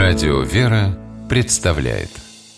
Радио «Вера» представляет.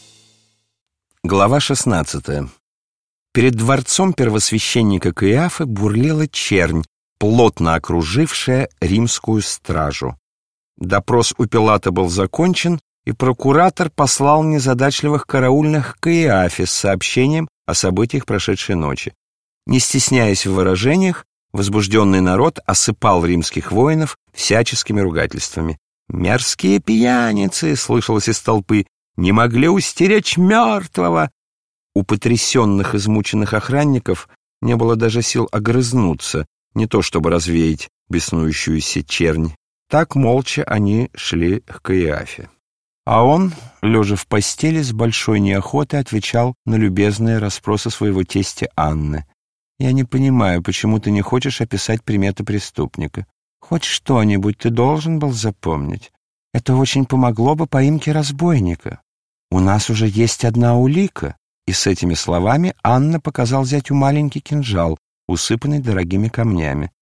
Глава 16. Перед дворцом первосвященника Каиафы бурлила чернь, плотно окружившая римскую стражу. Допрос у Пилата был закончен, и прокуратор послал незадачливых караульных к Каиафе с сообщением о событиях прошедшей ночи. Не стесняясь в выражениях, возбужденный народ осыпал римских воинов всяческими ругательствами. «Мерзкие пьяницы!» — слышалось из толпы. «Не могли устеречь мертвого!» У потрясенных, измученных охранников не было даже сил огрызнуться, не то чтобы развеять беснующуюся чернь. Так молча они шли к Каиафе. А он, лежа в постели, с большой неохотой отвечал на любезные расспросы своего тестя Анны. «Я не понимаю, почему ты не хочешь описать приметы преступника. Хоть что-нибудь ты должен был запомнить. Это очень помогло бы поимке разбойника. У нас уже есть одна улика». И с этими словами Анна показал зятю маленький кинжал, усыпанный дорогими камнями.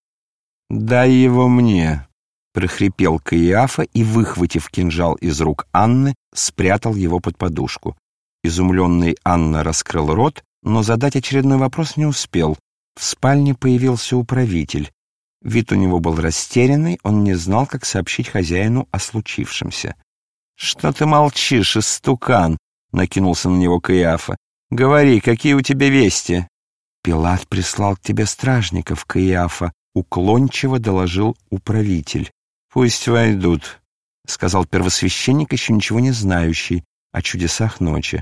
«Дай его мне», — прохрипел Каиафа и, выхватив кинжал из рук Анны, спрятал его под подушку. Изумленный Анна раскрыл рот, но задать очередной вопрос не успел. В спальне появился управитель. Вид у него был растерянный, он не знал, как сообщить хозяину о случившемся. «Что ты молчишь, истукан?» — накинулся на него Каиафа. «Говори, какие у тебя вести?» «Пилат прислал к тебе стражников, Каиафа», — уклончиво доложил управитель. «Пусть войдут», — сказал первосвященник, еще ничего не знающий о чудесах ночи.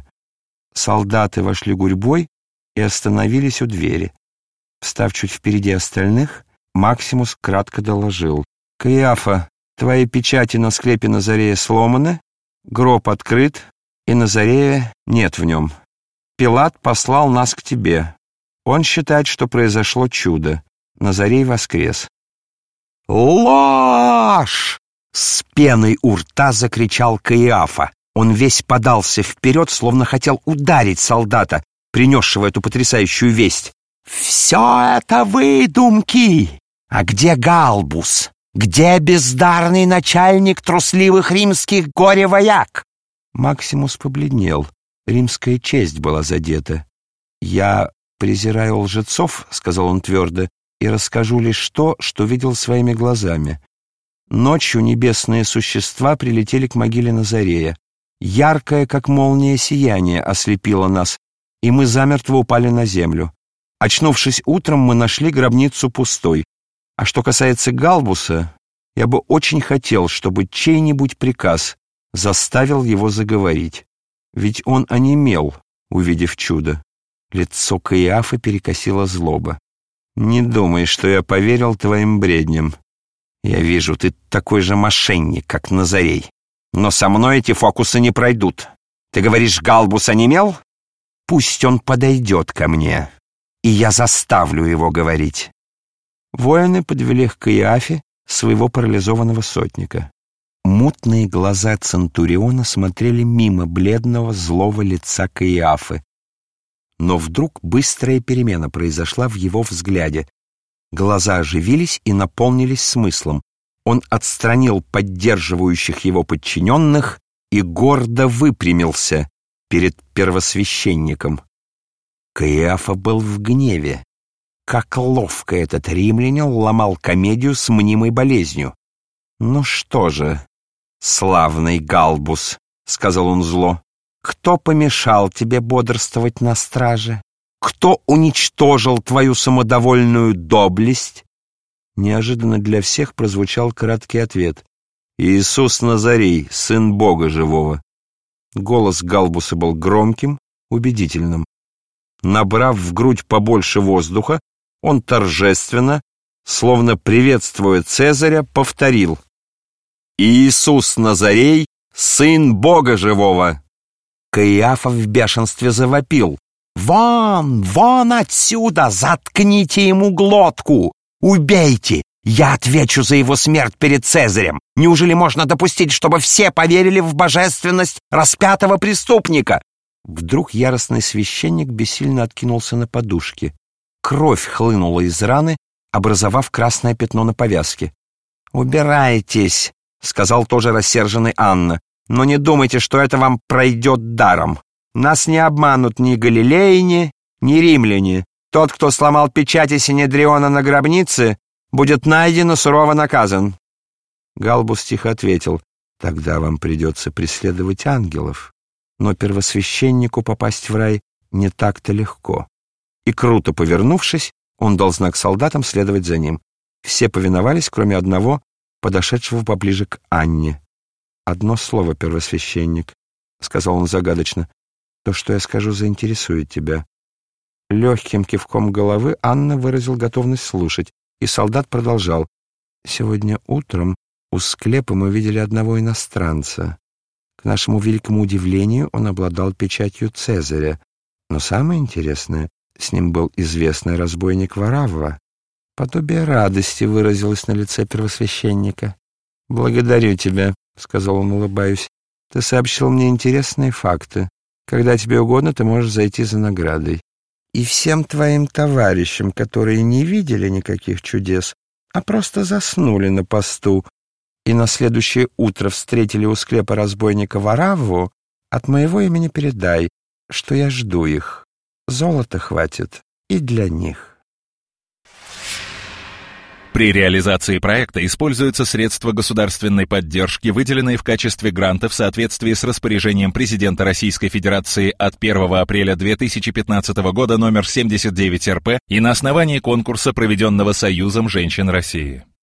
Солдаты вошли гурьбой и остановились у двери. Встав чуть впереди остальных, Максимус кратко доложил. «Каиафа, твои печати на склепе Назарея сломаны, гроб открыт, и Назарея нет в нем. Пилат послал нас к тебе. Он считает, что произошло чудо. Назарей воскрес». «Ложь!» — с пеной у рта закричал Каиафа. Он весь подался вперед, словно хотел ударить солдата, принесшего эту потрясающую весть. «Все это выдумки! А где Галбус? Где бездарный начальник трусливых римских горе-вояк?» Максимус побледнел. Римская честь была задета. «Я презираю лжецов», — сказал он твердо, «и расскажу лишь то, что видел своими глазами. Ночью небесные существа прилетели к могиле Назарея. Яркое, как молния, сияние ослепило нас, и мы замертво упали на землю. Очнувшись утром, мы нашли гробницу пустой. А что касается Галбуса, я бы очень хотел, чтобы чей-нибудь приказ заставил его заговорить. Ведь он онемел, увидев чудо». Лицо Каиафы перекосило злоба. «Не думай, что я поверил твоим бредням. Я вижу, ты такой же мошенник, как Назарей. Но со мной эти фокусы не пройдут. Ты говоришь, Галбус онемел? Пусть он подойдет ко мне, и я заставлю его говорить». Воины подвели к Каиафе своего парализованного сотника. Мутные глаза центуриона смотрели мимо бледного злого лица Каиафы. Но вдруг быстрая перемена произошла в его взгляде. Глаза оживились и наполнились смыслом. Он отстранил поддерживающих его подчиненных и гордо выпрямился перед первосвященником. Каиафа был в гневе. Как ловко этот римлянин ломал комедию с мнимой болезнью. «Ну что же, славный Галбус», — сказал он зло, — «кто помешал тебе бодрствовать на страже? Кто уничтожил твою самодовольную доблесть?» Неожиданно для всех прозвучал краткий ответ. «Иисус Назарей, сын Бога живого». Голос Галбуса был громким, убедительным. Набрав в грудь побольше воздуха, он торжественно, словно приветствуя Цезаря, повторил: «Иисус Назарей, сын Бога живого». Каиафа в бешенстве завопил: «Вон, вон отсюда! Заткните ему глотку! Убейте! Я отвечу за его смерть перед Цезарем! Неужели можно допустить, чтобы все поверили в божественность распятого преступника?» Вдруг яростный священник бессильно откинулся на подушке. Кровь хлынула из раны, образовав красное пятно на повязке. «Убирайтесь», — сказал тоже рассерженный Анна. Но не думайте, что это вам пройдет даром. Нас не обманут ни галилеяне, ни римляне. Тот, кто сломал печати Синедриона на гробнице, будет найден и сурово наказан». Галбус тихо ответил: «Тогда вам придется преследовать ангелов, но первосвященнику попасть в рай не так-то легко». И, круто повернувшись, он дал знак солдатам следовать за ним. Все повиновались, кроме одного, подошедшего поближе к Анне. «Одно слово, первосвященник», — сказал он загадочно. «То, что я скажу, заинтересует тебя». Легким кивком головы Анна выразил готовность слушать, и солдат продолжал. «Сегодня утром у склепа мы видели одного иностранца. К нашему великому удивлению, он обладал печатью Цезаря. Но самое интересное, с ним был известный разбойник Варавва». Подобие радости выразилось на лице первосвященника. «Благодарю тебя», — сказал он, улыбаясь. «Ты сообщил мне интересные факты. Когда тебе угодно, ты можешь зайти за наградой. И всем твоим товарищам, которые не видели никаких чудес, а просто заснули на посту и на следующее утро встретили у склепа разбойника Варавву, от моего имени передай, что я жду их. Золота хватит и для них». При реализации проекта используются средства государственной поддержки, выделенные в качестве гранта в соответствии с распоряжением президента Российской Федерации от 1 апреля 2015 года номер 79 РП и на основании конкурса, проведенного Союзом женщин России.